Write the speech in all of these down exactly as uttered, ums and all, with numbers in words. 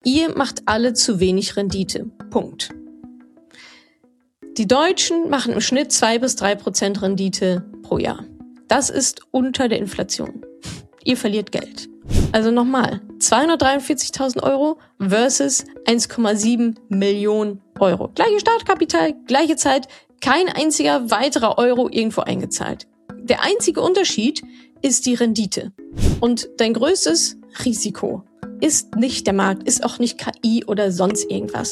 Ihr macht alle zu wenig Rendite. Punkt. Die Deutschen machen im Schnitt zwei bis drei Prozent Rendite pro Jahr. Das ist unter der Inflation. Ihr verliert Geld. Also nochmal, zweihundertdreiundvierzigtausend Euro versus eins Komma sieben Millionen Euro. Gleiche Startkapital, gleiche Zeit, kein einziger weiterer Euro irgendwo eingezahlt. Der einzige Unterschied ist die Rendite. Und dein größtes Risiko ist nicht der Markt, ist auch nicht K I oder sonst irgendwas.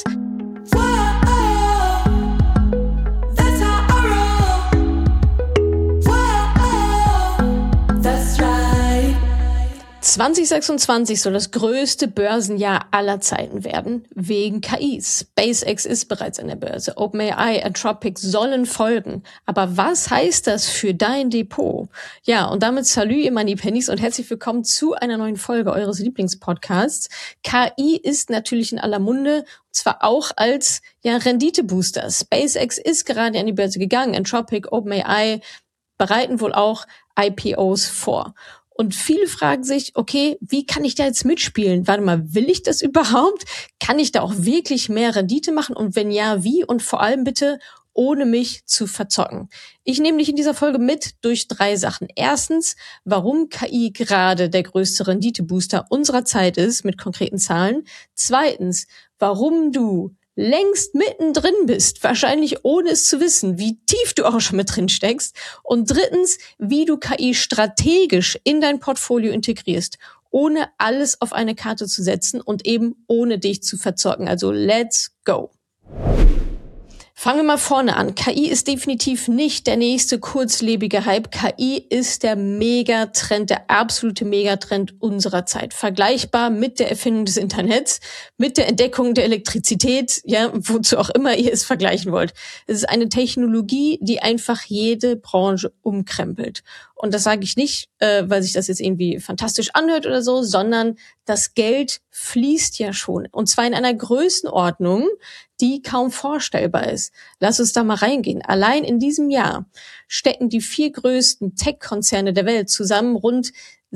zwanzig sechsundzwanzig soll das größte Börsenjahr aller Zeiten werden, wegen K I. SpaceX ist bereits an der Börse. OpenAI, Anthropic sollen folgen. Aber was heißt das für dein Depot? Ja, und damit salut, ihr Moneypennies, und herzlich willkommen zu einer neuen Folge eures Lieblingspodcasts. K I ist natürlich in aller Munde, und zwar auch als ja Renditebooster. SpaceX ist gerade an die Börse gegangen. Anthropic, OpenAI bereiten wohl auch I P Os vor. Und viele fragen sich, okay, wie kann ich da jetzt mitspielen? Warte mal, will ich das überhaupt? Kann ich da auch wirklich mehr Rendite machen? Und wenn ja, wie? Und vor allem bitte, ohne mich zu verzocken. Ich nehme dich in dieser Folge mit durch drei Sachen. Erstens, warum K I gerade der größte Renditebooster unserer Zeit ist, mit konkreten Zahlen. Zweitens, warum du längst mittendrin bist, wahrscheinlich ohne es zu wissen, wie tief du auch schon mit drin steckst. Und drittens, wie du K I strategisch in dein Portfolio integrierst, ohne alles auf eine Karte zu setzen und eben ohne dich zu verzocken. Also let's go! Fangen wir mal vorne an. K I ist definitiv nicht der nächste kurzlebige Hype. K I ist der Megatrend, der absolute Megatrend unserer Zeit. Vergleichbar mit der Erfindung des Internets, mit der Entdeckung der Elektrizität, ja, wozu auch immer ihr es vergleichen wollt. Es ist eine Technologie, die einfach jede Branche umkrempelt. Und das sage ich nicht, äh, weil sich das jetzt irgendwie fantastisch anhört oder so, sondern das Geld fließt ja schon. Und zwar in einer Größenordnung, die kaum vorstellbar ist. Lass uns da mal reingehen. Allein in diesem Jahr stecken die vier größten Tech-Konzerne der Welt zusammen rund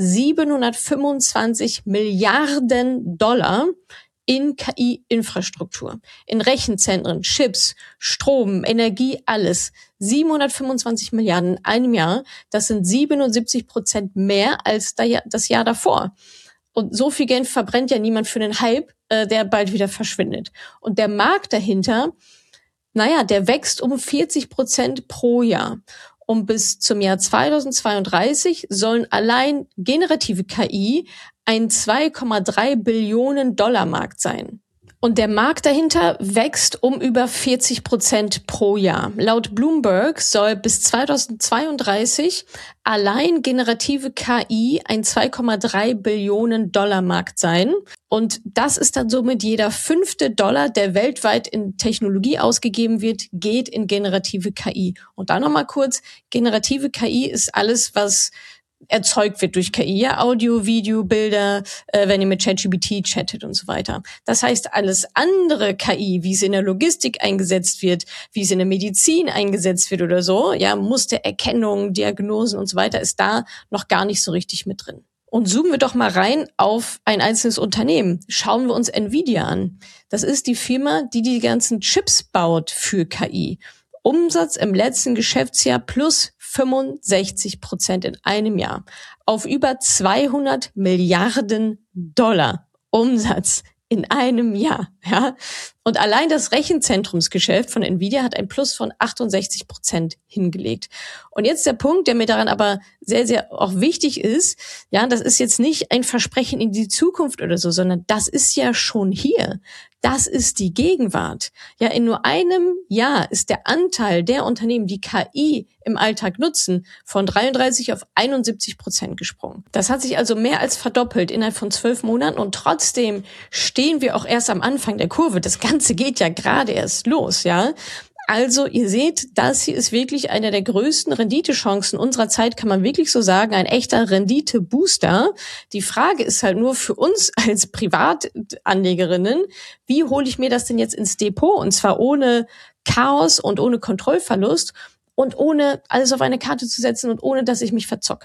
siebenhundertfünfundzwanzig Milliarden Dollar in K I-Infrastruktur, in Rechenzentren, Chips, Strom, Energie, alles. siebenhundertfünfundzwanzig Milliarden in einem Jahr, das sind siebenundsiebzig Prozent mehr als das Jahr davor. Und so viel Geld verbrennt ja niemand für einen Hype, äh, der bald wieder verschwindet. Und der Markt dahinter, naja, der wächst um vierzig Prozent pro Jahr. Und bis zum Jahr zweitausendzweiunddreißig sollen allein generative K I ein zwei Komma drei Billionen Dollar Markt sein. Und der Markt dahinter wächst um über vierzig Prozent pro Jahr. Laut Bloomberg soll bis zweitausendzweiunddreißig allein generative K I ein zwei Komma drei Billionen Dollar Markt sein. Und das ist dann somit jeder fünfte Dollar, der weltweit in Technologie ausgegeben wird, geht in generative K I. Und da nochmal kurz, generative K I ist alles, was erzeugt wird durch K I, ja, Audio, Video, Bilder, äh, wenn ihr mit ChatGPT chattet und so weiter. Das heißt, alles andere K I, wie es in der Logistik eingesetzt wird, wie es in der Medizin eingesetzt wird oder so, ja, Mustererkennung, Diagnosen und so weiter, ist da noch gar nicht so richtig mit drin. Und zoomen wir doch mal rein auf ein einzelnes Unternehmen. Schauen wir uns Nvidia an. Das ist die Firma, die die ganzen Chips baut für K I. Umsatz im letzten Geschäftsjahr plus fünfundsechzig Prozent in einem Jahr auf über zweihundert Milliarden Dollar Umsatz in einem Jahr, ja. Und allein das Rechenzentrumsgeschäft von Nvidia hat ein Plus von achtundsechzig Prozent hingelegt. Und jetzt der Punkt, der mir daran aber sehr, sehr auch wichtig ist, ja, das ist jetzt nicht ein Versprechen in die Zukunft oder so, sondern das ist ja schon hier. Das ist die Gegenwart. Ja, in nur einem Jahr ist der Anteil der Unternehmen, die K I im Alltag nutzen, von dreiunddreißig auf einundsiebzig Prozent gesprungen. Das hat sich also mehr als verdoppelt innerhalb von zwölf Monaten und trotzdem stehen wir auch erst am Anfang der Kurve. Das Ganze geht ja gerade erst los, ja. Also ihr seht, das hier ist wirklich eine der größten Renditechancen unserer Zeit, kann man wirklich so sagen, ein echter Renditebooster. Die Frage ist halt nur für uns als Privatanlegerinnen, wie hole ich mir das denn jetzt ins Depot? Und zwar ohne Chaos und ohne Kontrollverlust und ohne alles auf eine Karte zu setzen und ohne, dass ich mich verzocke.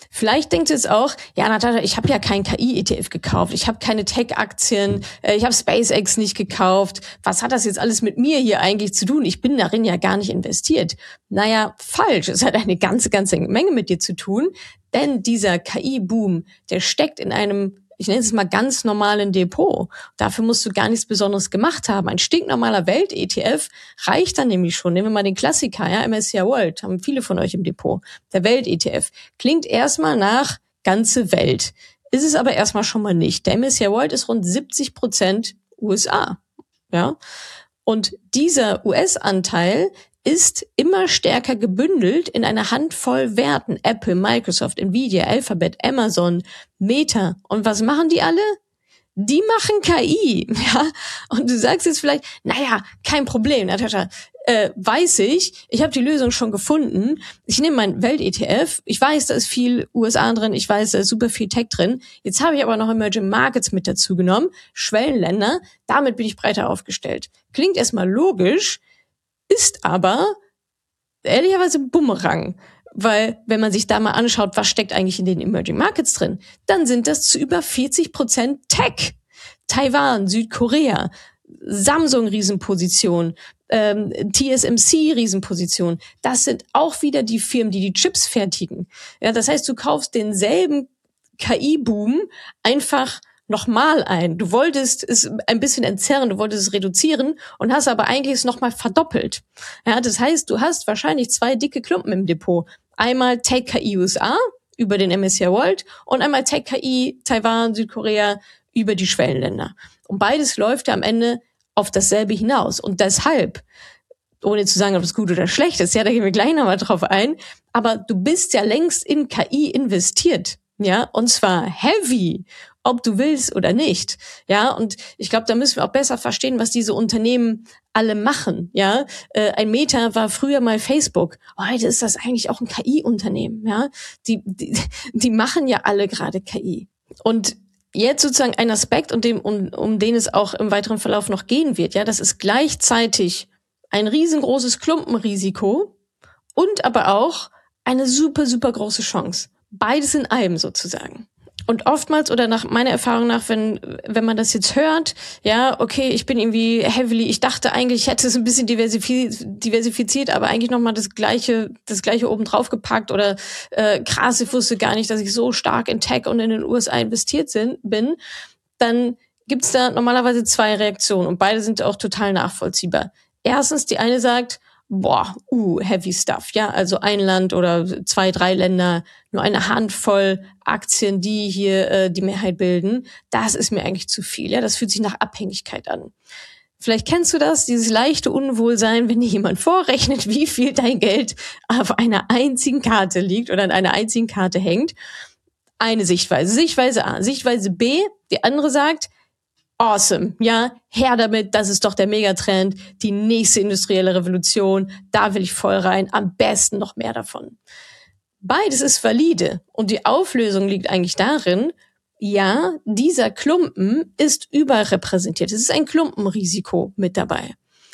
Vielleicht denkt ihr jetzt auch, ja, Natascha, ich habe ja keinen K I-E T F gekauft, ich habe keine Tech-Aktien, äh, ich habe SpaceX nicht gekauft. Was hat das jetzt alles mit mir hier eigentlich zu tun? Ich bin darin ja gar nicht investiert. Naja, falsch. Es hat eine ganze, ganze Menge mit dir zu tun, denn dieser K I-Boom, der steckt in einem, ich nenne es mal ganz normalen Depot. Dafür musst du gar nichts Besonderes gemacht haben. Ein stinknormaler Welt-E T F reicht dann nämlich schon. Nehmen wir mal den Klassiker, ja, M S C I World, haben viele von euch im Depot. Der Welt-E T F klingt erstmal nach ganze Welt. Ist es aber erstmal schon mal nicht. Der M S C I World ist rund siebzig Prozent U S A. Ja. Und dieser U S-Anteil ist immer stärker gebündelt in einer Handvoll Werten. Apple, Microsoft, Nvidia, Alphabet, Amazon, Meta. Und was machen die alle? Die machen K I. Ja? Und du sagst jetzt vielleicht, naja, kein Problem, Natascha, äh, weiß ich, ich habe die Lösung schon gefunden. Ich nehme mein Welt-E T F, ich weiß, da ist viel U S A drin, ich weiß, da ist super viel Tech drin. Jetzt habe ich aber noch Emerging Markets mit dazu genommen, Schwellenländer, damit bin ich breiter aufgestellt. Klingt erstmal logisch, ist aber ehrlicherweise Bumerang, weil wenn man sich da mal anschaut, was steckt eigentlich in den Emerging Markets drin, dann sind das zu über vierzig Prozent Tech. Taiwan, Südkorea, Samsung Riesenposition, ähm, T S M C Riesenposition. Das sind auch wieder die Firmen, die die Chips fertigen. Ja, das heißt, du kaufst denselben K I-Boom einfach nochmal ein. Du wolltest es ein bisschen entzerren, du wolltest es reduzieren und hast aber eigentlich es nochmal verdoppelt. Ja, das heißt, du hast wahrscheinlich zwei dicke Klumpen im Depot. Einmal Tech K I U S A über den M S C I World und einmal Tech K I Taiwan, Südkorea über die Schwellenländer. Und beides läuft ja am Ende auf dasselbe hinaus. Und deshalb, ohne zu sagen, ob es gut oder schlecht ist, ja, da gehen wir gleich nochmal drauf ein, aber du bist ja längst in K I investiert. Ja, und zwar heavy, ob du willst oder nicht. Ja, und ich glaube, da müssen wir auch besser verstehen, was diese Unternehmen alle machen. Ja, äh, ein Meta war früher mal Facebook. Heute ist das eigentlich auch ein K I-Unternehmen. Ja, die, die, die machen ja alle gerade K I. Und jetzt sozusagen ein Aspekt, um, dem, um, um den es auch im weiteren Verlauf noch gehen wird. Ja, das ist gleichzeitig ein riesengroßes Klumpenrisiko und aber auch eine super, super große Chance. Beides in einem sozusagen. Und oftmals oder nach meiner Erfahrung nach, wenn wenn man das jetzt hört, ja, okay, ich bin irgendwie heavily, ich dachte eigentlich, ich hätte es ein bisschen diversifiziert, diversifiziert aber eigentlich nochmal das gleiche das gleiche oben drauf gepackt oder äh, krass, ich wusste gar nicht, dass ich so stark in Tech und in den U S A investiert sind, bin, dann gibt's da normalerweise zwei Reaktionen und beide sind auch total nachvollziehbar. Erstens, die eine sagt, boah, uh, heavy stuff, ja, also ein Land oder zwei, drei Länder, nur eine Handvoll Aktien, die hier äh, die Mehrheit bilden, das ist mir eigentlich zu viel, ja, das fühlt sich nach Abhängigkeit an. Vielleicht kennst du das, dieses leichte Unwohlsein, wenn dir jemand vorrechnet, wie viel dein Geld auf einer einzigen Karte liegt oder an einer einzigen Karte hängt. Eine Sichtweise, Sichtweise A. Sichtweise B, die andere sagt, awesome, ja, her damit, das ist doch der Megatrend, die nächste industrielle Revolution, da will ich voll rein, am besten noch mehr davon. Beides ist valide und die Auflösung liegt eigentlich darin, ja, dieser Klumpen ist überrepräsentiert, es ist ein Klumpenrisiko mit dabei.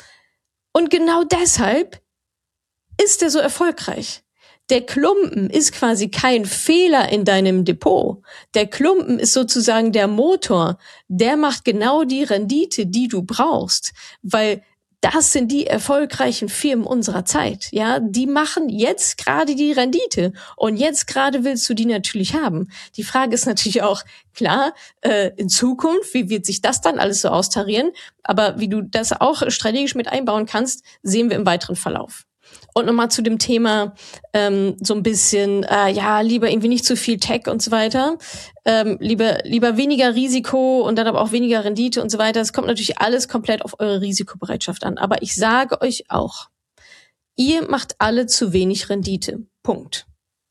Und genau deshalb ist er so erfolgreich. Der Klumpen ist quasi kein Fehler in deinem Depot. Der Klumpen ist sozusagen der Motor. Der macht genau die Rendite, die du brauchst, weil das sind die erfolgreichen Firmen unserer Zeit. Ja, die machen jetzt gerade die Rendite und jetzt gerade willst du die natürlich haben. Die Frage ist natürlich auch, klar, äh, in Zukunft, wie wird sich das dann alles so austarieren? Aber wie du das auch strategisch mit einbauen kannst, sehen wir im weiteren Verlauf. Und nochmal zu dem Thema ähm, so ein bisschen, äh, ja, lieber irgendwie nicht zu viel Tech und so weiter, ähm, lieber lieber weniger Risiko und dann aber auch weniger Rendite und so weiter. Es kommt natürlich alles komplett auf eure Risikobereitschaft an. Aber ich sage euch auch, ihr macht alle zu wenig Rendite. Punkt.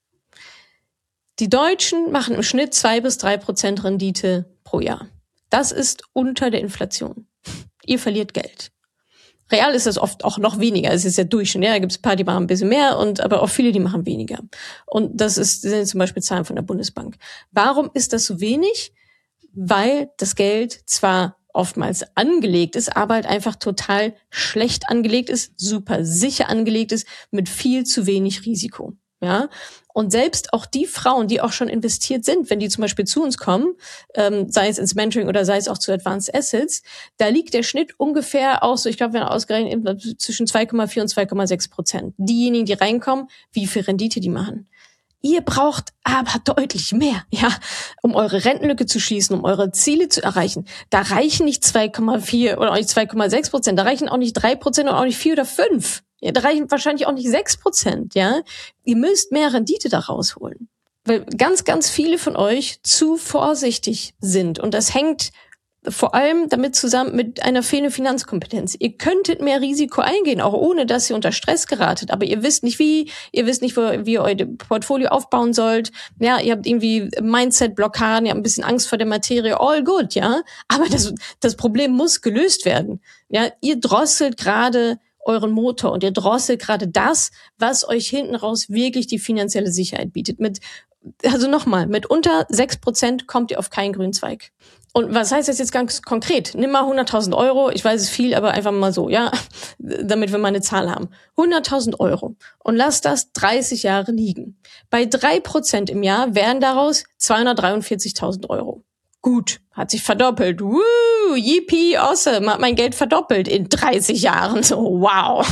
Die Deutschen machen im Schnitt zwei bis drei Prozent Rendite pro Jahr. Das ist unter der Inflation. Ihr verliert Geld. Real ist das oft auch noch weniger. Es ist ja Durchschnitt. Ja, da gibt es ein paar, die machen ein bisschen mehr, und aber auch viele, die machen weniger. Und das ist, sind zum Beispiel Zahlen von der Bundesbank. Warum ist das so wenig? Weil das Geld zwar oftmals angelegt ist, aber halt einfach total schlecht angelegt ist, super sicher angelegt ist, mit viel zu wenig Risiko. Ja. Und selbst auch die Frauen, die auch schon investiert sind, wenn die zum Beispiel zu uns kommen, ähm, sei es ins Mentoring oder sei es auch zu Advanced Assets, da liegt der Schnitt ungefähr auch so, ich glaube, wir haben ausgerechnet zwischen zwei Komma vier und zwei Komma sechs Prozent. Diejenigen, die reinkommen, wie viel Rendite die machen. Ihr braucht aber deutlich mehr, ja, um eure Rentenlücke zu schließen, um eure Ziele zu erreichen. Da reichen nicht zwei Komma vier oder auch nicht zwei Komma sechs Prozent, da reichen auch nicht drei Prozent und auch nicht vier oder fünf. Ja, da reichen wahrscheinlich auch nicht sechs Prozent, ja. Ihr müsst mehr Rendite da rausholen. Weil ganz, ganz viele von euch zu vorsichtig sind. Und das hängt vor allem damit zusammen mit einer fehlenden Finanzkompetenz. Ihr könntet mehr Risiko eingehen, auch ohne, dass ihr unter Stress geratet. Aber ihr wisst nicht wie, ihr wisst nicht, wie ihr euer Portfolio aufbauen sollt. Ja, ihr habt irgendwie Mindset-Blockaden, ihr habt ein bisschen Angst vor der Materie. All good, ja. Aber das, das Problem muss gelöst werden. Ja, ihr drosselt gerade euren Motor und ihr drosselt gerade das, was euch hinten raus wirklich die finanzielle Sicherheit bietet. Mit, also nochmal, mit unter sechs Prozent kommt ihr auf keinen grünen Zweig. Und was heißt das jetzt ganz konkret? Nimm mal hunderttausend Euro, ich weiß es viel, aber einfach mal so, ja, damit wir mal eine Zahl haben. hunderttausend Euro und lass das dreißig Jahre liegen. Bei drei Prozent im Jahr wären daraus zweihundertdreiundvierzigtausend Euro. Gut, hat sich verdoppelt. Woo, yippie, awesome, hat mein Geld verdoppelt in dreißig Jahren. So, wow.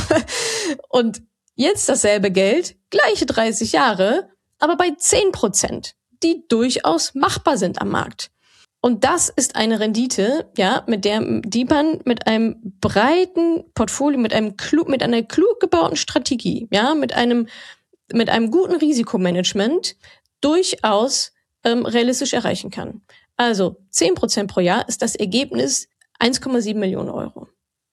Und jetzt dasselbe Geld, gleiche dreißig Jahre, aber bei zehn Prozent, die durchaus machbar sind am Markt. Und das ist eine Rendite, ja, mit der, die man mit einem breiten Portfolio, mit einem klug, mit einer klug gebauten Strategie, ja, mit einem, mit einem guten Risikomanagement durchaus ähm, realistisch erreichen kann. Also zehn Prozent pro Jahr ist das Ergebnis eins Komma sieben Millionen Euro.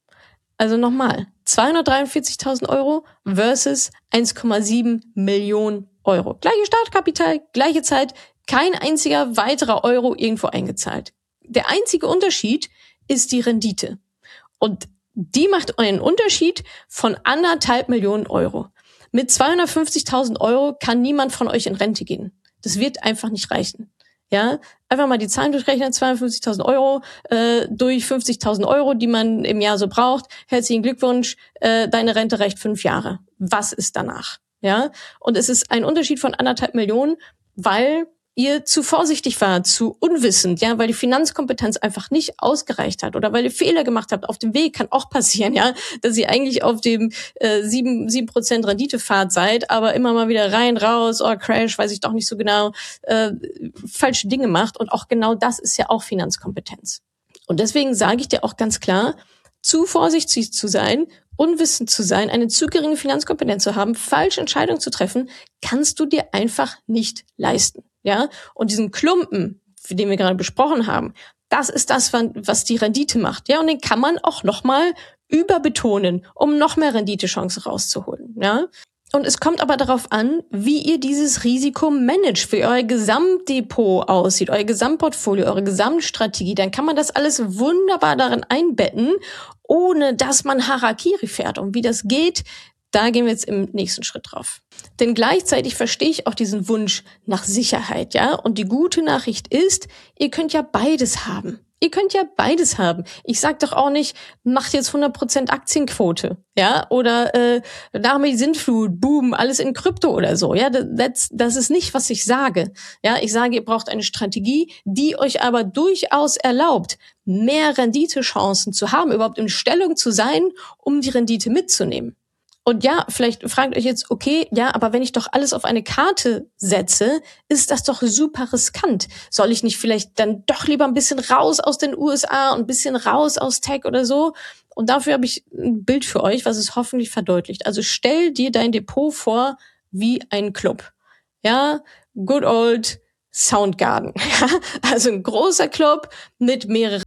Also nochmal, zweihundertdreiundvierzigtausend Euro versus eins Komma sieben Millionen Euro. Gleiche Startkapital, gleiche Zeit, kein einziger weiterer Euro irgendwo eingezahlt. Der einzige Unterschied ist die Rendite. Und die macht einen Unterschied von anderthalb Millionen Euro. Mit zweihundertfünfzigtausend Euro kann niemand von euch in Rente gehen. Das wird einfach nicht reichen. Ja, einfach mal die Zahlen durchrechnen, zweihundertfünfzigtausend Euro äh, durch fünfzigtausend Euro, die man im Jahr so braucht. Herzlichen Glückwunsch, äh, deine Rente reicht fünf Jahre. Was ist danach? Ja, und es ist ein Unterschied von anderthalb Millionen, weil ihr zu vorsichtig wart, zu unwissend, ja, weil die Finanzkompetenz einfach nicht ausgereicht hat oder weil ihr Fehler gemacht habt auf dem Weg, kann auch passieren, ja, dass ihr eigentlich auf dem äh, sieben Prozent Renditepfad seid, aber immer mal wieder rein, raus, oh Crash, weiß ich doch nicht so genau, äh, falsche Dinge macht und auch genau das ist ja auch Finanzkompetenz. Und deswegen sage ich dir auch ganz klar, zu vorsichtig zu sein, unwissend zu sein, eine zu geringe Finanzkompetenz zu haben, falsche Entscheidungen zu treffen, kannst du dir einfach nicht leisten. Ja, und diesen Klumpen, den wir gerade besprochen haben, das ist das, was die Rendite macht. Ja, und den kann man auch nochmal überbetonen, um noch mehr Renditechancen rauszuholen. Ja, und es kommt aber darauf an, wie ihr dieses Risiko managt, wie euer Gesamtdepot aussieht, euer Gesamtportfolio, eure Gesamtstrategie. Dann kann man das alles wunderbar darin einbetten, ohne dass man Harakiri fährt. Und wie das geht, da gehen wir jetzt im nächsten Schritt drauf. Denn gleichzeitig verstehe ich auch diesen Wunsch nach Sicherheit, ja. Und die gute Nachricht ist, ihr könnt ja beides haben. Ihr könnt ja beides haben. Ich sag doch auch nicht, macht jetzt hundert Prozent Aktienquote, ja, oder äh, nach mir die Sintflut, boom, alles in Krypto oder so, ja. Das, das ist nicht, was ich sage. Ja, ich sage, ihr braucht eine Strategie, die euch aber durchaus erlaubt, mehr Renditechancen zu haben, überhaupt in Stellung zu sein, um die Rendite mitzunehmen. Und ja, vielleicht fragt euch jetzt, okay, ja, aber wenn ich doch alles auf eine Karte setze, ist das doch super riskant. Soll ich nicht vielleicht dann doch lieber ein bisschen raus aus den U S A und ein bisschen raus aus Tech oder so? Und dafür habe ich ein Bild für euch, was es hoffentlich verdeutlicht. Also stell dir dein Depot vor wie ein Club. Ja, good old Soundgarden. Also ein großer Club mit mehreren.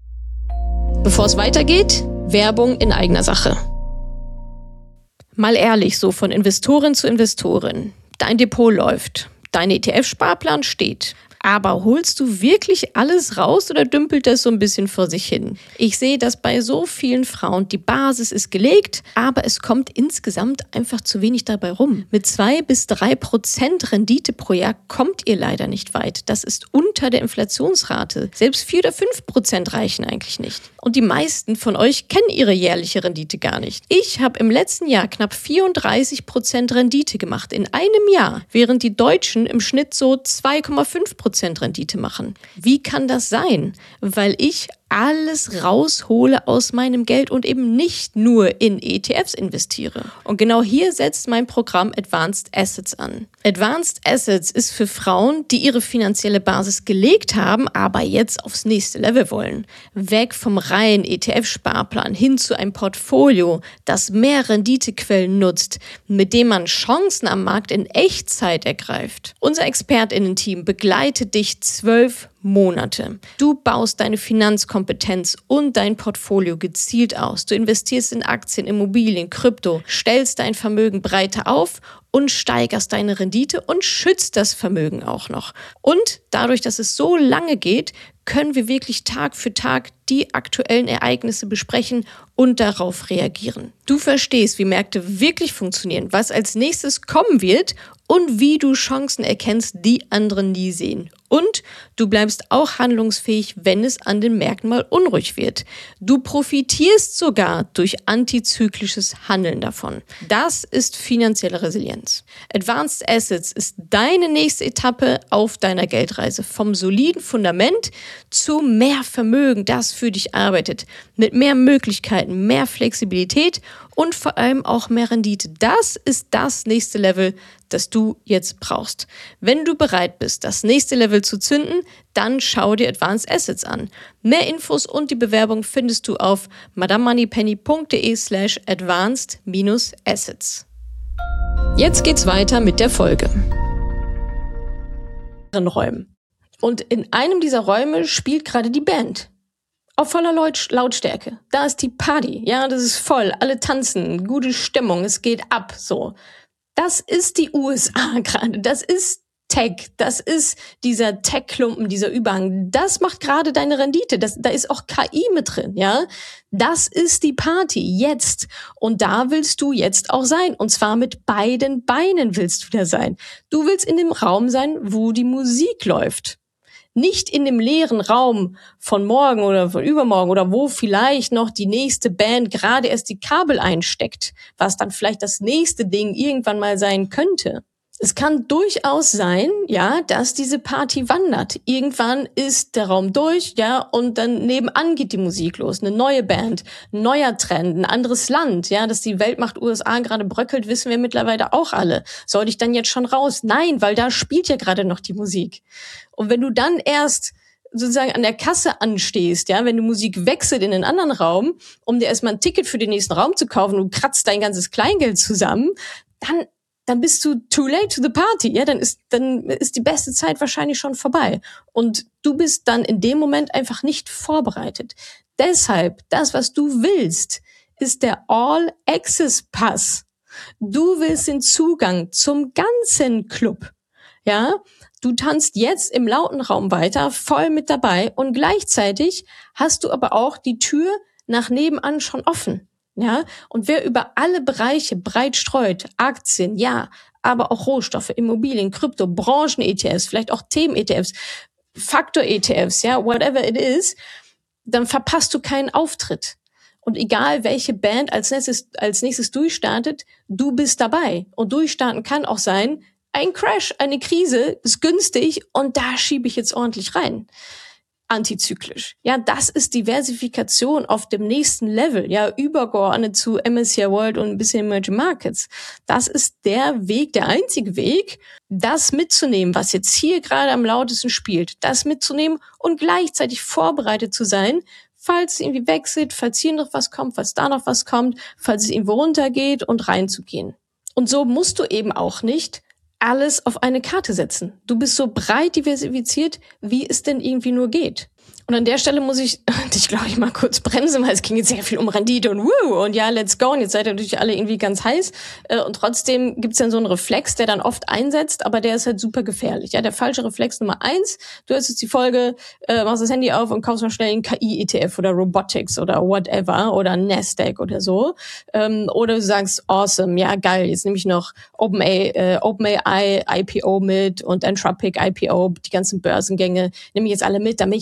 Bevor es weitergeht, Werbung in eigener Sache. Mal ehrlich, so von Investorin zu Investorin. Dein Depot läuft, dein E T F-Sparplan steht. Aber holst du wirklich alles raus oder dümpelt das so ein bisschen vor sich hin? Ich sehe das bei so vielen Frauen. Die Basis ist gelegt, aber es kommt insgesamt einfach zu wenig dabei rum. Mit zwei bis drei Prozent Rendite pro Jahr kommt ihr leider nicht weit. Das ist unter der Inflationsrate. Selbst vier oder fünf Prozent reichen eigentlich nicht. Und die meisten von euch kennen ihre jährliche Rendite gar nicht. Ich habe im letzten Jahr knapp vierunddreißig Prozent Rendite gemacht in einem Jahr, während die Deutschen im Schnitt so zwei Komma fünf Prozent Rendite machen. Wie kann das sein? Weil ich alles raushole aus meinem Geld und eben nicht nur in E T Fs investiere. Und genau hier setzt mein Programm Advanced Assets an. Advanced Assets ist für Frauen, die ihre finanzielle Basis gelegt haben, aber jetzt aufs nächste Level wollen. Weg vom reinen E T F-Sparplan hin zu einem Portfolio, das mehr Renditequellen nutzt, mit dem man Chancen am Markt in Echtzeit ergreift. Unser ExpertInnen-Team begleitet dich zwölf Monate. Du baust deine Finanzkompetenz und dein Portfolio gezielt aus. Du investierst in Aktien, Immobilien, Krypto, stellst dein Vermögen breiter auf und steigerst deine Rendite und schützt das Vermögen auch noch. Und dadurch, dass es so lange geht, können wir wirklich Tag für Tag die aktuellen Ereignisse besprechen und darauf reagieren. Du verstehst, wie Märkte wirklich funktionieren, was als nächstes kommen wird und wie du Chancen erkennst, die andere nie sehen. Und du bleibst auch handlungsfähig, wenn es an den Märkten mal unruhig wird. Du profitierst sogar durch antizyklisches Handeln davon. Das ist finanzielle Resilienz. Advanced Assets ist deine nächste Etappe auf deiner Geldreise. Vom soliden Fundament zu mehr Vermögen, das für dich arbeitet. Mit mehr Möglichkeiten, mehr Flexibilität und vor allem auch mehr Rendite. Das ist das nächste Level, das du jetzt brauchst. Wenn du bereit bist, das nächste Level zu zünden, dann schau dir Advanced Assets an. Mehr Infos und die Bewerbung findest du auf madamemoneypenny.de slash advanced minus assets. Jetzt geht's weiter mit der Folge. Räumen. Und in einem dieser Räume spielt gerade die Band. Auf voller Laut- Lautstärke. Da ist die Party. Ja, das ist voll. Alle tanzen. Gute Stimmung. Es geht ab. So. Das ist die U S A gerade. Das ist Tech. Das ist dieser Tech-Klumpen, dieser Überhang. Das macht gerade deine Rendite. Das, da ist auch K I mit drin. Ja, das ist die Party. Jetzt. Und da willst du jetzt auch sein. Und zwar mit beiden Beinen willst du da sein. Du willst in dem Raum sein, wo die Musik läuft. Nicht in dem leeren Raum von morgen oder von übermorgen oder wo vielleicht noch die nächste Band gerade erst die Kabel einsteckt, was dann vielleicht das nächste Ding irgendwann mal sein könnte. Es kann durchaus sein, ja, dass diese Party wandert. Irgendwann ist der Raum durch, ja, und dann nebenan geht die Musik los. Eine neue Band, ein neuer Trend, ein anderes Land, ja, dass die Weltmacht U S A gerade bröckelt, wissen wir mittlerweile auch alle. Soll ich dann jetzt schon raus? Nein, weil da spielt ja gerade noch die Musik. Und wenn du dann erst sozusagen an der Kasse anstehst, ja, wenn die Musik wechselt in einen anderen Raum, um dir erstmal ein Ticket für den nächsten Raum zu kaufen, du kratzt dein ganzes Kleingeld zusammen, dann dann bist du too late to the party, ja, dann ist dann ist die beste Zeit wahrscheinlich schon vorbei und du bist dann in dem Moment einfach nicht vorbereitet. Deshalb, das, was du willst, ist der All-Access-Pass. Du willst den Zugang zum ganzen Club, ja. Du tanzt jetzt im lauten Raum weiter, voll mit dabei und gleichzeitig hast du aber auch die Tür nach nebenan schon offen. Ja, und wer über alle Bereiche breit streut, Aktien, ja, aber auch Rohstoffe, Immobilien, Krypto, Branchen-E T Fs, vielleicht auch Themen-E T Fs, Faktor-E T Fs, ja, whatever it is, dann verpasst du keinen Auftritt. Und egal, welche Band als nächstes, als nächstes durchstartet, du bist dabei. Und durchstarten kann auch sein, ein Crash, eine Krise, ist günstig und da schiebe ich jetzt ordentlich rein. Antizyklisch. Ja, das ist Diversifikation auf dem nächsten Level, ja, übergeordnet zu M S C I World und ein bisschen Emerging Markets. Das ist der Weg, der einzige Weg, das mitzunehmen, was jetzt hier gerade am lautesten spielt, das mitzunehmen und gleichzeitig vorbereitet zu sein, falls es irgendwie wechselt, falls hier noch was kommt, falls da noch was kommt, falls es irgendwo runtergeht und reinzugehen. Und so musst du eben auch nicht alles auf eine Karte setzen. Du bist so breit diversifiziert, wie es denn irgendwie nur geht. Und an der Stelle muss ich dich, glaube ich, mal kurz bremsen, weil es ging jetzt sehr viel um Rendite und wuh und ja, let's go. Und jetzt seid ihr natürlich alle irgendwie ganz heiß. Und trotzdem gibt's dann so einen Reflex, der dann oft einsetzt, aber der ist halt super gefährlich. Ja, der falsche Reflex Nummer eins, du hörst jetzt die Folge, äh, machst das Handy auf und kaufst mal schnell einen K I-E T F oder Robotics oder whatever oder Nasdaq oder so. Ähm, oder du sagst, awesome, ja geil, jetzt nehme ich noch OpenAI, äh, OpenAI I P O mit und Anthropic I P O, die ganzen Börsengänge, nehme ich jetzt alle mit, damit ich ja von Anfang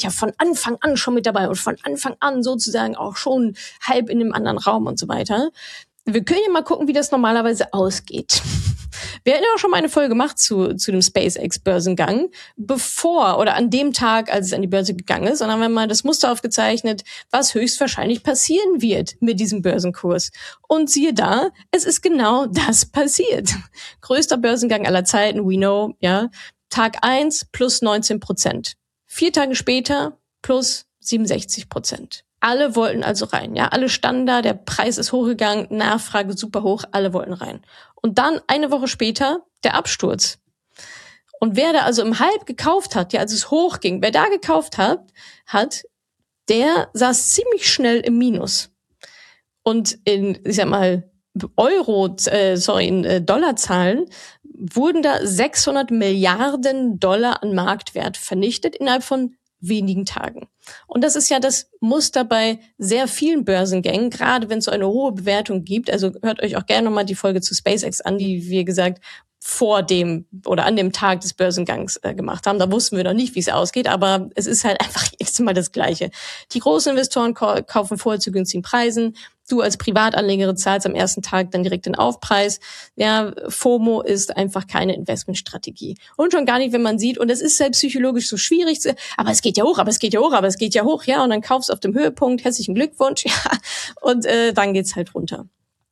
Anfang an schon mit dabei und von Anfang an sozusagen auch schon halb in dem anderen Raum und so weiter. Wir können ja mal gucken, wie das normalerweise ausgeht. Wir hatten ja auch schon mal eine Folge gemacht zu, zu dem SpaceX-Börsengang, bevor oder an dem Tag, als es an die Börse gegangen ist. Und dann haben wir mal das Muster aufgezeichnet, was höchstwahrscheinlich passieren wird mit diesem Börsenkurs. Und siehe da, es ist genau das passiert. Größter Börsengang aller Zeiten, we know, ja. Tag eins plus neunzehn Prozent. Vier Tage später plus siebenundsechzig Prozent. Alle wollten also rein, ja, alle standen da, der Preis ist hochgegangen, Nachfrage super hoch, alle wollten rein. Und dann eine Woche später der Absturz. Und wer da also im Hype gekauft hat, ja, als es hochging, wer da gekauft hat, hat, der saß ziemlich schnell im Minus. Und in, ich sag mal, Euro, äh, sorry, in äh, Dollarzahlen wurden da sechshundert Milliarden Dollar an Marktwert vernichtet innerhalb von wenigen Tagen. Und das ist ja das Muster bei sehr vielen Börsengängen, gerade wenn es so eine hohe Bewertung gibt. Also hört euch auch gerne nochmal die Folge zu SpaceX an, die, wie gesagt, vor dem oder an dem Tag des Börsengangs äh, gemacht haben. Da wussten wir noch nicht, wie es ausgeht, aber es ist halt einfach jedes Mal das Gleiche. Die großen Investoren kau- kaufen vorher zu günstigen Preisen. Du als Privatanlegerin zahlst am ersten Tag dann direkt den Aufpreis. Ja, FOMO ist einfach keine Investmentstrategie. Und schon gar nicht, wenn man sieht, und es ist selbst psychologisch so schwierig, zu, aber es geht ja hoch, aber es geht ja hoch, aber es geht ja hoch, ja, und dann kaufst du auf dem Höhepunkt, herzlichen Glückwunsch, ja, und äh, dann geht's halt runter.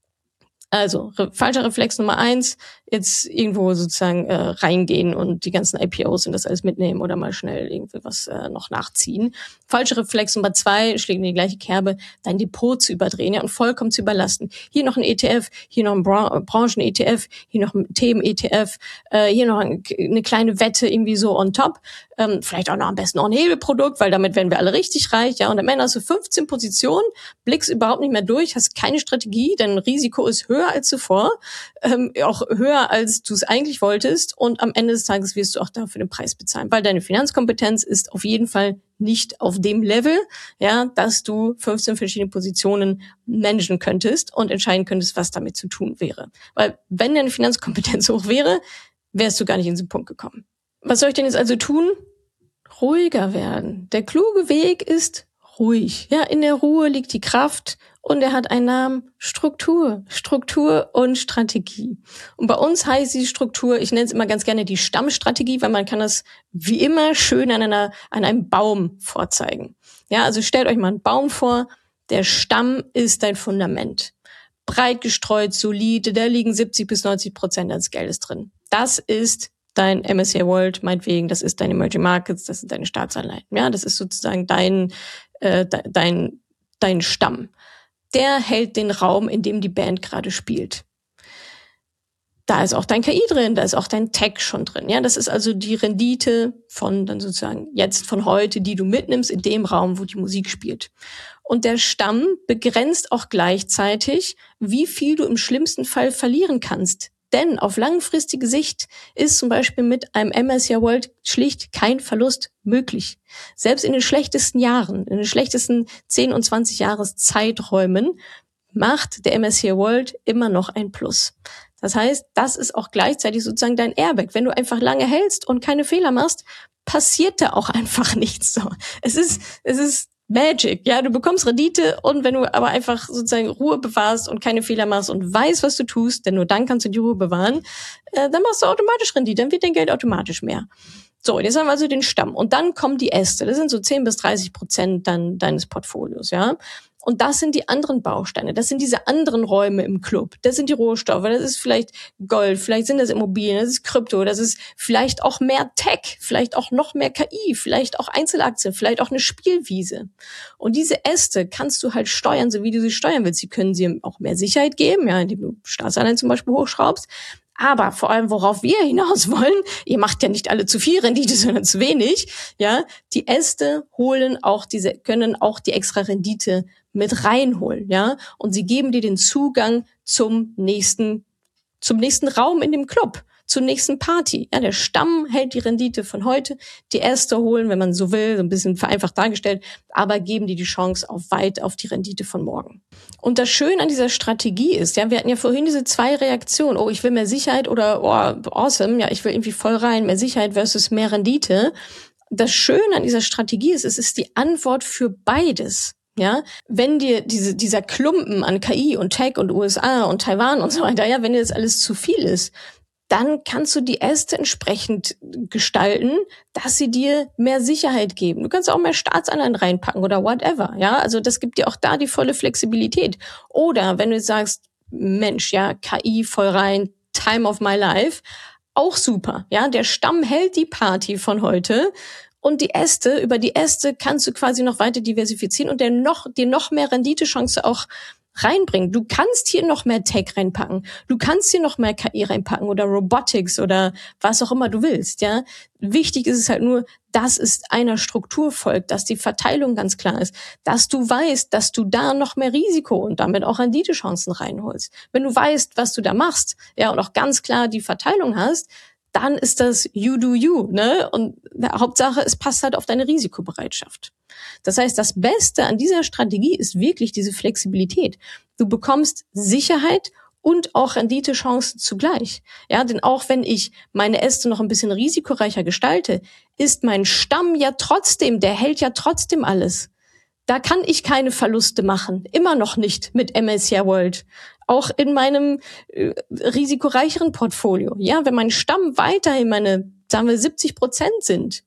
Also, re- falscher Reflex Nummer eins, jetzt irgendwo sozusagen äh, reingehen und die ganzen I P Os und das alles mitnehmen oder mal schnell irgendwie was äh, noch nachziehen. Falscher Reflex Nummer zwei, schlägt in die gleiche Kerbe, dein Depot zu überdrehen, ja, und vollkommen zu überlasten. Hier noch ein E T F, hier noch ein Bra- Branchen-E T F, hier noch ein Themen-E T F, äh, hier noch ein, eine kleine Wette irgendwie so on top. Ähm, vielleicht auch noch am besten noch ein Hebelprodukt, weil damit werden wir alle richtig reich, ja. Und am Ende hast du fünfzehn Positionen, blickst überhaupt nicht mehr durch, hast keine Strategie, dein Risiko ist höher als zuvor, ähm, auch höher als du es eigentlich wolltest, und am Ende des Tages wirst du auch dafür den Preis bezahlen, weil deine Finanzkompetenz ist auf jeden Fall nicht auf dem Level, ja, dass du fünfzehn verschiedene Positionen managen könntest und entscheiden könntest, was damit zu tun wäre. Weil wenn deine Finanzkompetenz hoch wäre, wärst du gar nicht in diesen Punkt gekommen. Was soll ich denn jetzt also tun? Ruhiger werden. Der kluge Weg ist ruhig. Ja, in der Ruhe liegt die Kraft, und er hat einen Namen: Struktur. Struktur und Strategie. Und bei uns heißt die Struktur, ich nenne es immer ganz gerne die Stammstrategie, weil man kann das wie immer schön an einer, an einem Baum vorzeigen. Ja, also stellt euch mal einen Baum vor. Der Stamm ist dein Fundament. Breit gestreut, solide, da liegen siebzig bis neunzig Prozent des Geldes drin. Das ist dein M S C I World, meinetwegen, das ist deine Emerging Markets, das sind deine Staatsanleihen. Ja, das ist sozusagen dein, äh, dein, dein Stamm. Der hält den Raum, in dem die Band gerade spielt. Da ist auch dein K I drin, da ist auch dein Tech schon drin. Ja, das ist also die Rendite von dann sozusagen jetzt von heute, die du mitnimmst in dem Raum, wo die Musik spielt. Und der Stamm begrenzt auch gleichzeitig, wie viel du im schlimmsten Fall verlieren kannst. Denn auf langfristige Sicht ist zum Beispiel mit einem M S C I World schlicht kein Verlust möglich. Selbst in den schlechtesten Jahren, in den schlechtesten zehn und zwanzig Jahreszeiträumen macht der M S C I World immer noch ein Plus. Das heißt, das ist auch gleichzeitig sozusagen dein Airbag. Wenn du einfach lange hältst und keine Fehler machst, passiert da auch einfach nichts. So, es ist, es ist Magic, ja, du bekommst Rendite, und wenn du aber einfach sozusagen Ruhe bewahrst und keine Fehler machst und weißt, was du tust, denn nur dann kannst du die Ruhe bewahren, äh, dann machst du automatisch Rendite, dann wird dein Geld automatisch mehr. So, jetzt haben wir also den Stamm, und dann kommen die Äste, das sind so zehn bis dreißig Prozent dann deines Portfolios, ja. Und das sind die anderen Bausteine, das sind diese anderen Räume im Club, das sind die Rohstoffe, das ist vielleicht Gold, vielleicht sind das Immobilien, das ist Krypto, das ist vielleicht auch mehr Tech, vielleicht auch noch mehr K I, vielleicht auch Einzelaktien, vielleicht auch eine Spielwiese. Und diese Äste kannst du halt steuern, so wie du sie steuern willst. Sie können sie auch mehr Sicherheit geben, ja, indem du Staatsanleihen zum Beispiel hochschraubst. Aber vor allem, worauf wir hinaus wollen, ihr macht ja nicht alle zu viel Rendite, sondern zu wenig, ja, die Äste holen auch diese, können auch die extra Rendite mit reinholen, ja, und sie geben dir den Zugang zum nächsten, zum nächsten Raum in dem Club, zur nächsten Party. Ja, der Stamm hält die Rendite von heute, die Äste holen, wenn man so will, so ein bisschen vereinfacht dargestellt, aber geben dir die Chance auf weit auf die Rendite von morgen. Und das Schöne an dieser Strategie ist, ja, wir hatten ja vorhin diese zwei Reaktionen, oh, ich will mehr Sicherheit oder oh, awesome, ja, ich will irgendwie voll rein, mehr Sicherheit versus mehr Rendite. das Schöne an dieser Strategie ist, es ist die Antwort für beides. Ja, wenn dir diese, dieser Klumpen an K I und Tech und U S A und Taiwan und so weiter, ja, wenn dir das alles zu viel ist, dann kannst du die Äste entsprechend gestalten, dass sie dir mehr Sicherheit geben. Du kannst auch mehr Staatsanleihen reinpacken oder whatever, ja. Also das gibt dir auch da die volle Flexibilität. Oder wenn du jetzt sagst, Mensch, ja, K I voll rein, Time of my life, auch super, ja. Der Stamm hält die Party von heute. Und die Äste, über die Äste kannst du quasi noch weiter diversifizieren und der noch, dir noch mehr Renditechance auch reinbringen. Du kannst hier noch mehr Tech reinpacken. Du kannst hier noch mehr K I reinpacken oder Robotics oder was auch immer du willst, ja. Wichtig ist es halt nur, dass es einer Struktur folgt, dass die Verteilung ganz klar ist, dass du weißt, dass du da noch mehr Risiko und damit auch Renditechancen reinholst. Wenn du weißt, was du da machst, ja, und auch ganz klar die Verteilung hast, dann ist das you do you, ne? Und Hauptsache, es passt halt auf deine Risikobereitschaft. Das heißt, das Beste an dieser Strategie ist wirklich diese Flexibilität. Du bekommst Sicherheit und auch Renditechancen zugleich. Ja, denn auch wenn ich meine Äste noch ein bisschen risikoreicher gestalte, ist mein Stamm ja trotzdem, der hält ja trotzdem alles. Da kann ich keine Verluste machen. Immer noch nicht mit M S C I World. Auch in meinem äh, risikoreicheren Portfolio. Ja, wenn mein Stamm weiterhin meine, sagen wir, siebzig Prozent sind,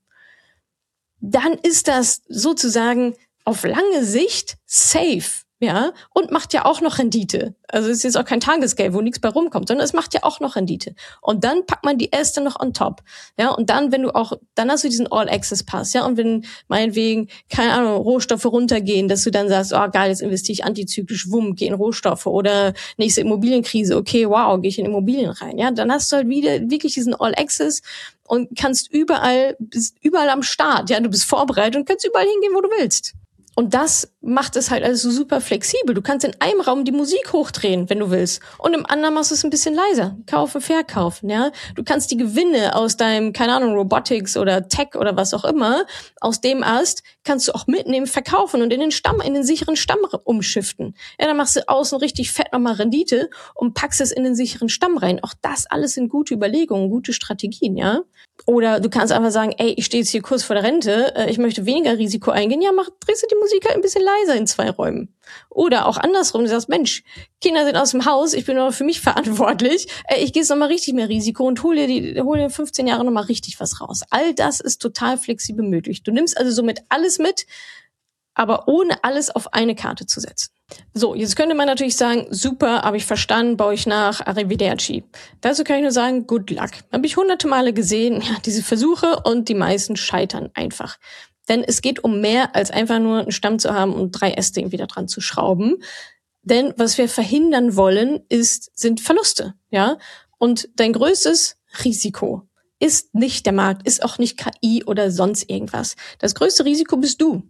dann ist das sozusagen auf lange Sicht safe. Ja, und macht ja auch noch Rendite. Also es ist jetzt auch kein Tagesgeld, wo nichts bei rumkommt, sondern es macht ja auch noch Rendite. Und dann packt man die Äste noch on top. Ja, und dann, wenn du auch, dann hast du diesen All-Access-Pass, ja, und wenn meinetwegen, keine Ahnung, Rohstoffe runtergehen, dass du dann sagst, oh geil, jetzt investiere ich antizyklisch, wumm, geh in Rohstoffe oder nächste Immobilienkrise, okay, wow, gehe ich in Immobilien rein. Ja, dann hast du halt wieder wirklich diesen All-Access und kannst überall, bist überall am Start. Ja, du bist vorbereitet und kannst überall hingehen, wo du willst. Und das macht es halt alles so super flexibel. Du kannst in einem Raum die Musik hochdrehen, wenn du willst. Und im anderen machst du es ein bisschen leiser. Kaufen, verkaufen, ja. Du kannst die Gewinne aus deinem, keine Ahnung, Robotics oder Tech oder was auch immer, aus dem Ast, kannst du auch mitnehmen, verkaufen und in den Stamm, in den sicheren Stamm umschiften. Ja, dann machst du außen richtig fett nochmal Rendite und packst es in den sicheren Stamm rein. Auch das alles sind gute Überlegungen, gute Strategien, ja. Oder du kannst einfach sagen, ey, ich stehe jetzt hier kurz vor der Rente, ich möchte weniger Risiko eingehen. Ja, mach, drehst du die Musik halt ein bisschen leiser in zwei Räumen. Oder auch andersrum, du sagst, Mensch, Kinder sind aus dem Haus, ich bin noch für mich verantwortlich, ich gehe jetzt nochmal richtig mehr Risiko und hol dir die, hol dir fünfzehn Jahre nochmal richtig was raus. All das ist total flexibel möglich. Du nimmst also somit alles mit, aber ohne alles auf eine Karte zu setzen. So, jetzt könnte man natürlich sagen, super, habe ich verstanden, baue ich nach, arrivederci. Dazu kann ich nur sagen, good luck. Habe ich hunderte Male gesehen, ja, diese Versuche und die meisten scheitern einfach. Denn es geht um mehr als einfach nur einen Stamm zu haben und drei Äste irgendwie da dran zu schrauben. Denn was wir verhindern wollen, ist, sind Verluste, ja. Und dein größtes Risiko ist nicht der Markt, ist auch nicht K I oder sonst irgendwas. Das größte Risiko bist du.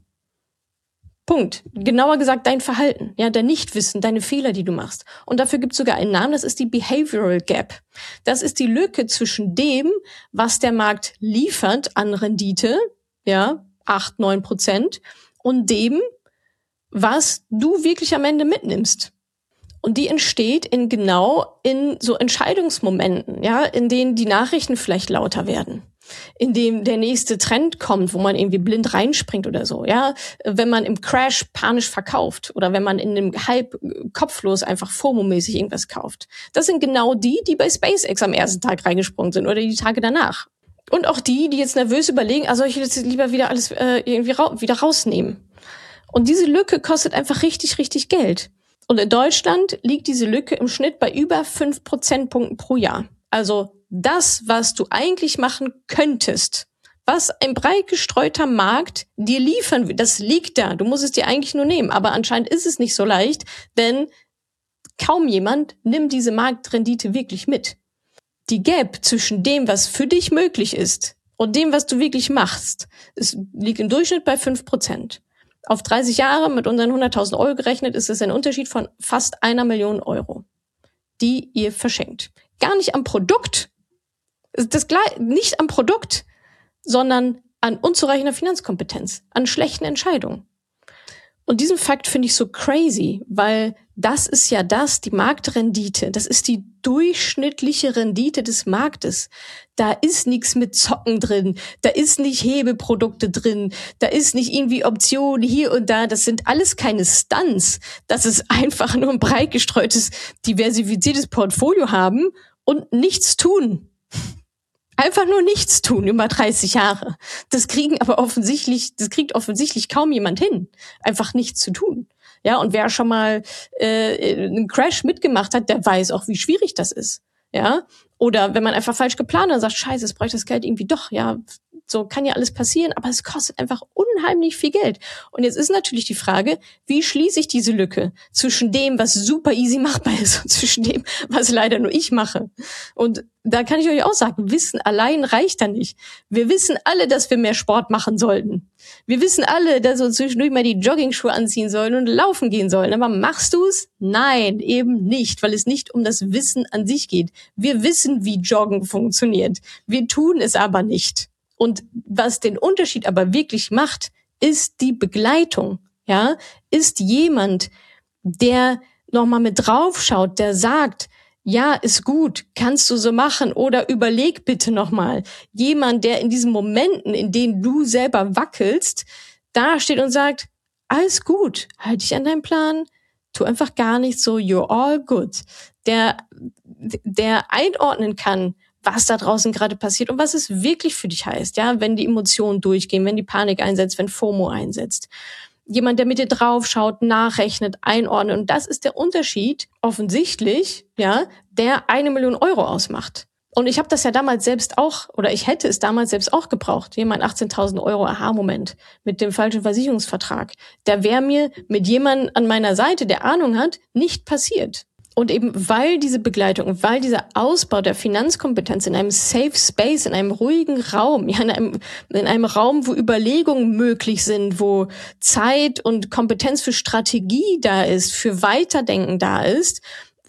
Punkt. Genauer gesagt dein Verhalten, ja, dein Nichtwissen, deine Fehler, die du machst. Und dafür gibt es sogar einen Namen, das ist die Behavioral Gap. Das ist die Lücke zwischen dem, was der Markt liefert an Rendite, ja, acht, neun Prozent, und dem, was du wirklich am Ende mitnimmst. Und die entsteht in genau in so Entscheidungsmomenten, ja, in denen die Nachrichten vielleicht lauter werden, in dem der nächste Trend kommt, wo man irgendwie blind reinspringt oder so, ja, wenn man im Crash panisch verkauft oder wenn man in einem Hype kopflos einfach FOMO-mäßig irgendwas kauft. Das sind genau die, die bei SpaceX am ersten Tag reingesprungen sind oder die Tage danach. Und auch die, die jetzt nervös überlegen, also ich will jetzt lieber wieder alles äh, irgendwie ra- wieder rausnehmen. Und diese Lücke kostet einfach richtig, richtig Geld. Und in Deutschland liegt diese Lücke im Schnitt bei über fünf Prozentpunkten pro Jahr. Also das, was du eigentlich machen könntest, was ein breit gestreuter Markt dir liefern will, das liegt da. Du musst es dir eigentlich nur nehmen. Aber anscheinend ist es nicht so leicht, denn kaum jemand nimmt diese Marktrendite wirklich mit. Die Gap zwischen dem, was für dich möglich ist und dem, was du wirklich machst, es liegt im Durchschnitt bei fünf Prozent. Auf dreißig Jahre mit unseren hunderttausend Euro gerechnet ist es ein Unterschied von fast einer Million Euro, die ihr verschenkt. Gar nicht am Produkt, das nicht am Produkt, sondern an unzureichender Finanzkompetenz, an schlechten Entscheidungen. Und diesen Fakt finde ich so crazy, weil das ist ja das, die Marktrendite, das ist die durchschnittliche Rendite des Marktes. Da ist nichts mit Zocken drin, da ist nicht Hebelprodukte drin, da ist nicht irgendwie Optionen hier und da, das sind alles keine Stunts. Das ist einfach nur ein breit gestreutes, diversifiziertes Portfolio haben und nichts tun. Einfach nur nichts tun über dreißig Jahre. Das kriegen aber offensichtlich, das kriegt offensichtlich kaum jemand hin, einfach nichts zu tun. Ja, und wer schon mal äh, einen Crash mitgemacht hat, der weiß auch, wie schwierig das ist. Ja, oder wenn man einfach falsch geplant hat und sagt, scheiße, es bräuchte das Geld irgendwie doch. Ja, so kann ja alles passieren, aber es kostet einfach unheimlich viel Geld. Und jetzt ist natürlich die Frage, wie schließe ich diese Lücke zwischen dem, was super easy machbar ist und zwischen dem, was leider nur ich mache. Und da kann ich euch auch sagen, Wissen allein reicht da nicht. Wir wissen alle, dass wir mehr Sport machen sollten. Wir wissen alle, dass wir zwischendurch mal die Jogging-Schuhe anziehen sollen und laufen gehen sollen. Aber machst du es? Nein, eben nicht, weil es nicht um das Wissen an sich geht. Wir wissen, wie Joggen funktioniert. Wir tun es aber nicht. Und was den Unterschied aber wirklich macht, ist die Begleitung. Ja, ist jemand, der nochmal mit draufschaut, der sagt, ja, ist gut, kannst du so machen oder überleg bitte nochmal. Jemand, der in diesen Momenten, in denen du selber wackelst, da steht und sagt, alles gut, halt dich an deinen Plan, tu einfach gar nichts, so you're all good. Der, der einordnen kann, was da draußen gerade passiert und was es wirklich für dich heißt, ja, wenn die Emotionen durchgehen, wenn die Panik einsetzt, wenn FOMO einsetzt. Jemand, der mit dir draufschaut, nachrechnet, einordnet. Und das ist der Unterschied, offensichtlich, ja, der eine Million Euro ausmacht. Und ich habe das ja damals selbst auch, oder ich hätte es damals selbst auch gebraucht. Jemand achtzehntausend Euro Aha-Moment mit dem falschen Versicherungsvertrag. Der wäre mir mit jemandem an meiner Seite, der Ahnung hat, nicht passiert. Und eben weil diese Begleitung, weil dieser Ausbau der Finanzkompetenz in einem Safe Space, in einem ruhigen Raum, ja, in einem, in einem Raum, wo Überlegungen möglich sind, wo Zeit und Kompetenz für Strategie da ist, für Weiterdenken da ist,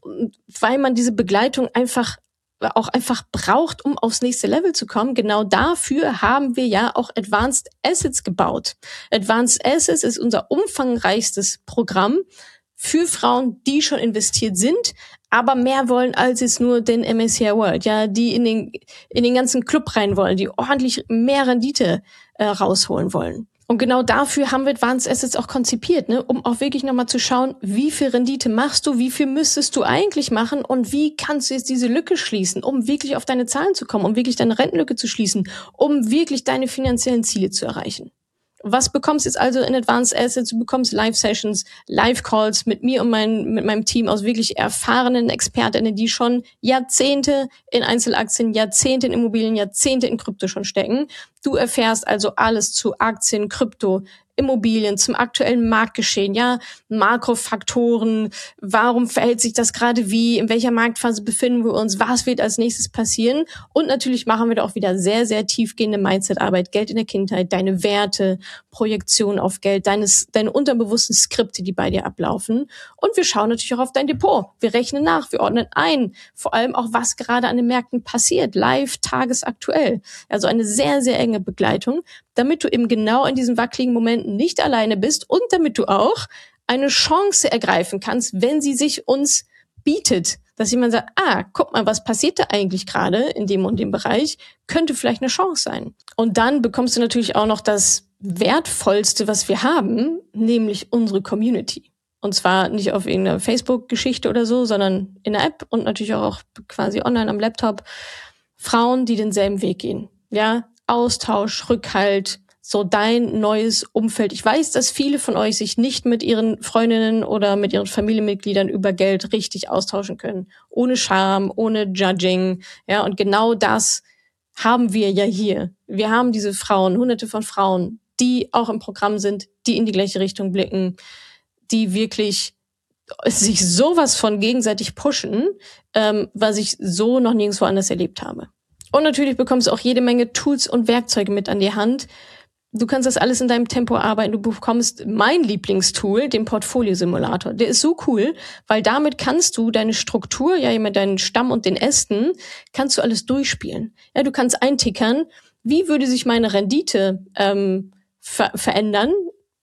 weil man diese Begleitung einfach auch einfach braucht, um aufs nächste Level zu kommen. Genau dafür haben wir ja auch Advanced Assets gebaut. Advanced Assets ist unser umfangreichstes Programm für Frauen, die schon investiert sind, aber mehr wollen als jetzt nur den M S C I World, ja, die in den in den ganzen Club rein wollen, die ordentlich mehr Rendite äh, rausholen wollen. Und genau dafür haben wir Advanced Assets auch konzipiert, ne, um auch wirklich nochmal zu schauen, wie viel Rendite machst du, wie viel müsstest du eigentlich machen und wie kannst du jetzt diese Lücke schließen, um wirklich auf deine Zahlen zu kommen, um wirklich deine Rentenlücke zu schließen, um wirklich deine finanziellen Ziele zu erreichen. Was bekommst du jetzt also in Advanced Assets? Du bekommst Live-Sessions, Live-Calls mit mir und mein, mit meinem Team aus wirklich erfahrenen Expertinnen, die schon Jahrzehnte in Einzelaktien, Jahrzehnte in Immobilien, Jahrzehnte in Krypto schon stecken. Du erfährst also alles zu Aktien, Krypto, Immobilien, zum aktuellen Marktgeschehen, ja, Makrofaktoren, warum verhält sich das gerade wie, in welcher Marktphase befinden wir uns, was wird als nächstes passieren und natürlich machen wir da auch wieder sehr, sehr tiefgehende Mindset-Arbeit, Geld in der Kindheit, deine Werte, Projektion auf Geld, deines, deine unterbewussten Skripte, die bei dir ablaufen und wir schauen natürlich auch auf dein Depot, wir rechnen nach, wir ordnen ein, vor allem auch, was gerade an den Märkten passiert, live, tagesaktuell, also eine sehr, sehr enge Begleitung, damit du eben genau in diesen wackeligen Momenten nicht alleine bist und damit du auch eine Chance ergreifen kannst, wenn sie sich uns bietet. Dass jemand sagt, ah, guck mal, was passiert da eigentlich gerade in dem und dem Bereich, könnte vielleicht eine Chance sein. Und dann bekommst du natürlich auch noch das Wertvollste, was wir haben, nämlich unsere Community. Und zwar nicht auf irgendeiner Facebook-Geschichte oder so, sondern in der App und natürlich auch quasi online am Laptop. Frauen, die denselben Weg gehen. Ja, Austausch, Rückhalt, so dein neues Umfeld. Ich weiß, dass viele von euch sich nicht mit ihren Freundinnen oder mit ihren Familienmitgliedern über Geld richtig austauschen können. Ohne Scham, ohne Judging. Ja, und genau das haben wir ja hier. Wir haben diese Frauen, hunderte von Frauen, die auch im Programm sind, die in die gleiche Richtung blicken, die wirklich sich sowas von gegenseitig pushen, ähm, was ich so noch nirgendwo anders erlebt habe. Und natürlich bekommst du auch jede Menge Tools und Werkzeuge mit an die Hand. Du kannst das alles in deinem Tempo arbeiten. Du bekommst mein Lieblingstool, den Portfolio-Simulator. Der ist so cool, weil damit kannst du deine Struktur, ja, mit deinen Stamm und den Ästen, kannst du alles durchspielen. Ja, du kannst eintickern, wie würde sich meine Rendite ähm, ver- verändern,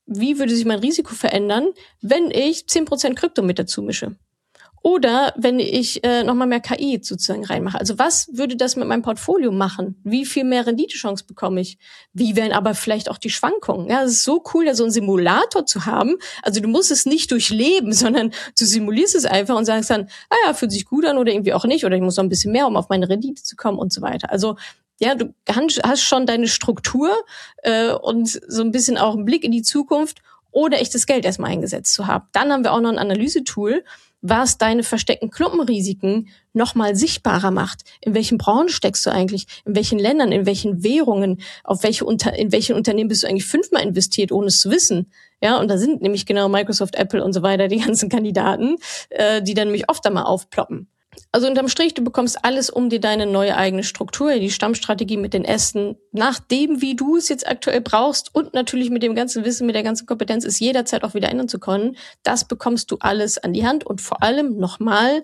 wie würde sich mein Risiko verändern, wenn ich zehn Prozent Krypto mit dazu mische? Oder wenn ich äh, nochmal mehr K I sozusagen reinmache. Also was würde das mit meinem Portfolio machen? Wie viel mehr Renditechance bekomme ich? Wie wären aber vielleicht auch die Schwankungen? Ja, es ist so cool, da so einen Simulator zu haben. Also du musst es nicht durchleben, sondern du simulierst es einfach und sagst dann, ah ja, fühlt sich gut an oder irgendwie auch nicht. Oder ich muss noch ein bisschen mehr, um auf meine Rendite zu kommen und so weiter. Also ja, du hast schon deine Struktur äh, und so ein bisschen auch einen Blick in die Zukunft, ohne echtes Geld erstmal eingesetzt zu haben. Dann haben wir auch noch ein Analysetool, was deine versteckten Klumpenrisiken nochmal sichtbarer macht. In welchen Branchen steckst du eigentlich? In welchen Ländern? In welchen Währungen? Auf welche Unter- in welchen Unternehmen bist du eigentlich fünfmal investiert, ohne es zu wissen? Ja, und da sind nämlich genau Microsoft, Apple und so weiter die ganzen Kandidaten, äh, die dann nämlich oft einmal aufploppen. Also unterm Strich, du bekommst alles, um dir deine neue eigene Struktur, die Stammstrategie mit den Ästen, nach dem, wie du es jetzt aktuell brauchst und natürlich mit dem ganzen Wissen, mit der ganzen Kompetenz, es jederzeit auch wieder ändern zu können. Das bekommst du alles an die Hand und vor allem nochmal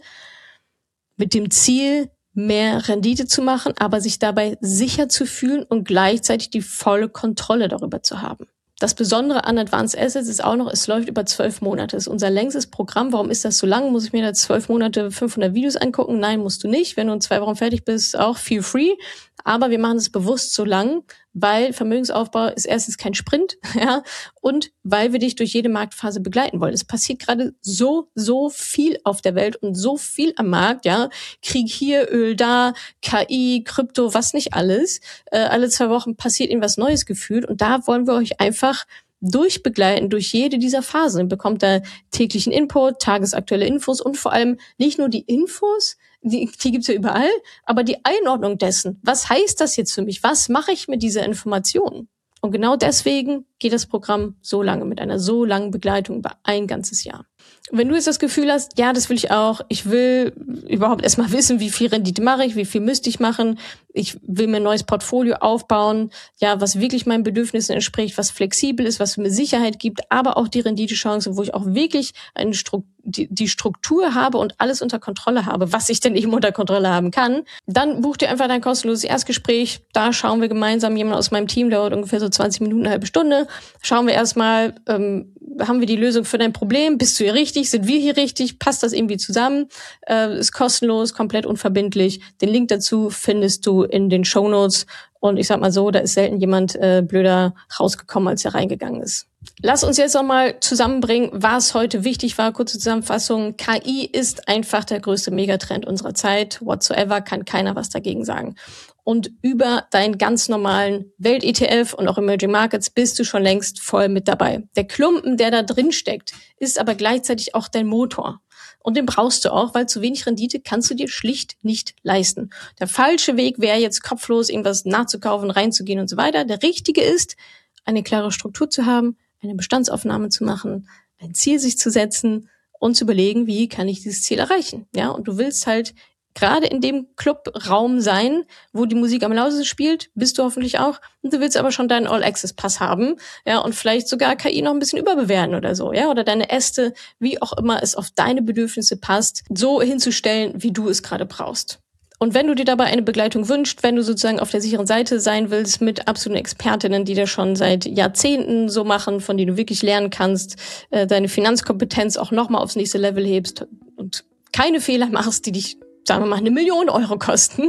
mit dem Ziel, mehr Rendite zu machen, aber sich dabei sicher zu fühlen und gleichzeitig die volle Kontrolle darüber zu haben. Das Besondere an Advanced Assets ist auch noch, es läuft über zwölf Monate. Das ist unser längstes Programm. Warum ist das so lang? Muss ich mir da zwölf Monate fünfhundert Videos angucken? Nein, musst du nicht. Wenn du in zwei Wochen fertig bist, auch feel free. Aber wir machen es bewusst so lang, weil Vermögensaufbau ist erstens kein Sprint, ja, und weil wir dich durch jede Marktphase begleiten wollen. Es passiert gerade so, so viel auf der Welt und so viel am Markt, ja. Krieg hier, Öl da, K I, Krypto, was nicht alles. Äh, alle zwei Wochen passiert irgendwas Neues gefühlt und da wollen wir euch einfach durchbegleiten durch jede dieser Phasen. Ihr bekommt da täglichen Input, tagesaktuelle Infos und vor allem nicht nur die Infos, die, die gibt's ja überall, aber die Einordnung dessen. Was heißt das jetzt für mich? Was mache ich mit dieser Information? Und genau deswegen geht das Programm so lange, mit einer so langen Begleitung über ein ganzes Jahr. Wenn du jetzt das Gefühl hast, ja, das will ich auch, ich will überhaupt erstmal wissen, wie viel Rendite mache ich, wie viel müsste ich machen, ich will mir ein neues Portfolio aufbauen, ja, was wirklich meinen Bedürfnissen entspricht, was flexibel ist, was mir Sicherheit gibt, aber auch die Renditechance, wo ich auch wirklich eine Stru- die, die Struktur habe und alles unter Kontrolle habe, was ich denn eben unter Kontrolle haben kann, dann buch dir einfach dein kostenloses Erstgespräch. Da schauen wir gemeinsam, jemand aus meinem Team, dauert ungefähr so zwanzig Minuten, eine halbe Stunde, schauen wir erstmal, ähm, haben wir die Lösung für dein Problem, bist du hier richtig, sind wir hier richtig, passt das irgendwie zusammen, äh, ist kostenlos, komplett unverbindlich. Den Link dazu findest du in den Shownotes und ich sag mal so, da ist selten jemand äh, blöder rausgekommen, als er reingegangen ist. Lass uns jetzt nochmal zusammenbringen, was heute wichtig war. Kurze Zusammenfassung. K I ist einfach der größte Megatrend unserer Zeit. Whatsoever, kann keiner was dagegen sagen. Und über deinen ganz normalen Welt-E T F und auch Emerging Markets bist du schon längst voll mit dabei. Der Klumpen, der da drin steckt, ist aber gleichzeitig auch dein Motor. Und den brauchst du auch, weil zu wenig Rendite kannst du dir schlicht nicht leisten. Der falsche Weg wäre jetzt kopflos, irgendwas nachzukaufen, reinzugehen und so weiter. Der richtige ist, eine klare Struktur zu haben, eine Bestandsaufnahme zu machen, ein Ziel sich zu setzen und zu überlegen, wie kann ich dieses Ziel erreichen. Ja, und du willst halt gerade in dem Clubraum sein, wo die Musik am lautesten spielt, bist du hoffentlich auch. Und du willst aber schon deinen All-Access-Pass haben, ja, und vielleicht sogar K I noch ein bisschen überbewerten oder so, ja, oder deine Äste, wie auch immer es auf deine Bedürfnisse passt, so hinzustellen, wie du es gerade brauchst. Und wenn du dir dabei eine Begleitung wünschst, wenn du sozusagen auf der sicheren Seite sein willst mit absoluten Expertinnen, die das schon seit Jahrzehnten so machen, von denen du wirklich lernen kannst, äh, deine Finanzkompetenz auch nochmal aufs nächste Level hebst und keine Fehler machst, die dich, sagen wir mal, eine Million Euro kosten,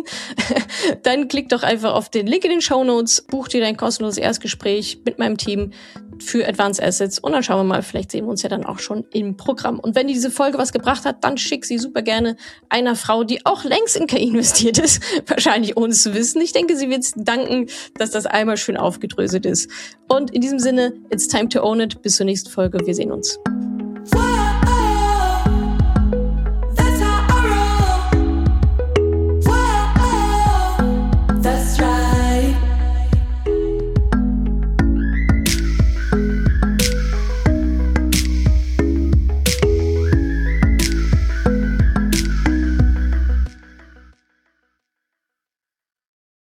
dann klick doch einfach auf den Link in den Shownotes, buch dir dein kostenloses Erstgespräch mit meinem Team für Advanced Assets und dann schauen wir mal, vielleicht sehen wir uns ja dann auch schon im Programm. Und wenn dir diese Folge was gebracht hat, dann schick sie super gerne einer Frau, die auch längst in K I investiert ist, wahrscheinlich ohne es zu wissen. Ich denke, sie wird danken, dass das einmal schön aufgedröselt ist. Und in diesem Sinne, it's time to own it. Bis zur nächsten Folge. Wir sehen uns.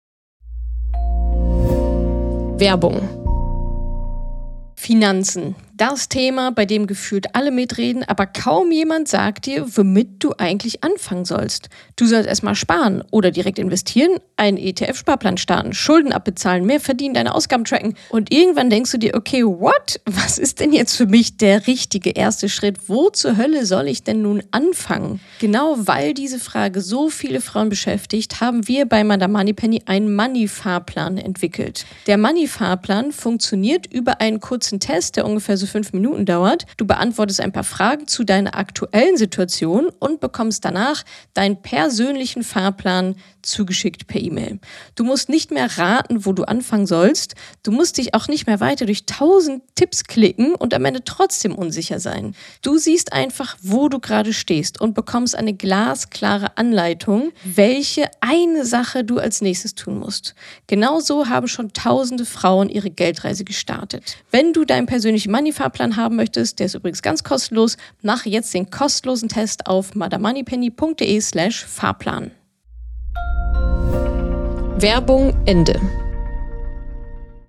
Werbung. Finanzen. Das Thema, bei dem gefühlt alle mitreden, aber kaum jemand sagt dir, womit du eigentlich anfangen sollst. Du sollst erstmal sparen oder direkt investieren, einen E T F-Sparplan starten, Schulden abbezahlen, mehr verdienen, deine Ausgaben tracken. Und irgendwann denkst du dir, okay, what? Was ist denn jetzt für mich der richtige erste Schritt? Wo zur Hölle soll ich denn nun anfangen? Genau weil diese Frage so viele Frauen beschäftigt, haben wir bei Madame Moneypenny einen Money-Fahrplan entwickelt. Der Money-Fahrplan funktioniert über einen kurzen Test, der ungefähr so fünf Minuten dauert. Du beantwortest ein paar Fragen zu deiner aktuellen Situation und bekommst danach deinen persönlichen Fahrplan zugeschickt per E-Mail. Du musst nicht mehr raten, wo du anfangen sollst. Du musst dich auch nicht mehr weiter durch tausend Tipps klicken und am Ende trotzdem unsicher sein. Du siehst einfach, wo du gerade stehst und bekommst eine glasklare Anleitung, welche eine Sache du als nächstes tun musst. Genauso haben schon tausende Frauen ihre Geldreise gestartet. Wenn du deinen persönlichen Money-Fahrplan haben möchtest, der ist übrigens ganz kostenlos, mache jetzt den kostenlosen Test auf madamoneypenny.de slash Fahrplan. Werbung Ende.